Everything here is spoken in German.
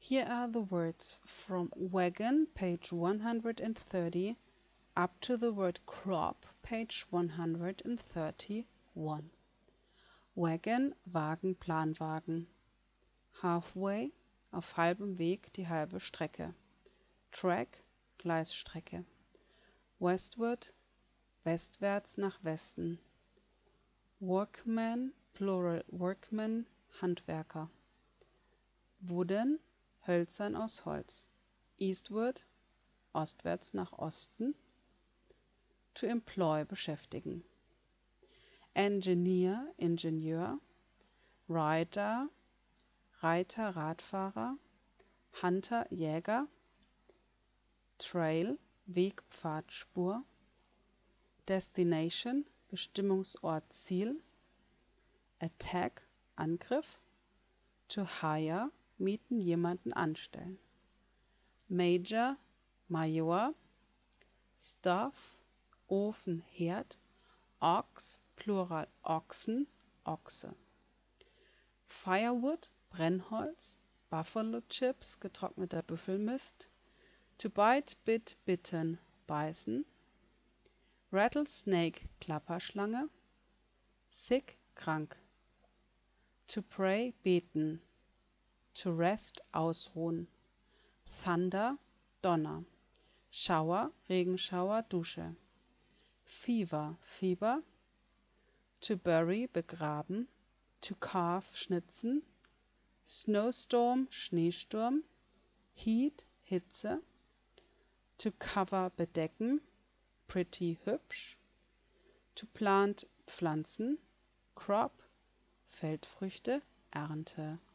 Here are the words from wagon, page 130, up to the word crop, page 131. Wagon, Wagen, Planwagen. Halfway, auf halbem Weg die halbe Strecke. Track, Gleisstrecke. Westward, westwärts nach Westen. Workman, Plural Workman, Handwerker. Wooden, hölzern aus Holz. Eastward, ostwärts nach Osten. To employ, beschäftigen. Engineer, Ingenieur. Rider, Reiter, Radfahrer. Hunter, Jäger. Trail, Weg, Pfad, Spur. Destination, Bestimmungsort, Ziel. Attack, Angriff. To hire, mieten, jemanden anstellen. Major, Major. Stove, Ofen, Herd. Ox, Plural Ochsen, Ochse. Firewood, Brennholz. Buffalo Chips, getrockneter Büffelmist. To bite, bit, bitten, beißen. Rattlesnake, Klapperschlange. Sick, krank. To pray, beten. To rest, ausruhen. Thunder, Donner. Shower, Regenschauer, Dusche. Fever, Fieber. To bury, begraben. To carve, schnitzen. Snowstorm, Schneesturm. Heat, Hitze. To cover, bedecken. Pretty, hübsch. To plant, pflanzen. Crop, Feldfrüchte, Ernte.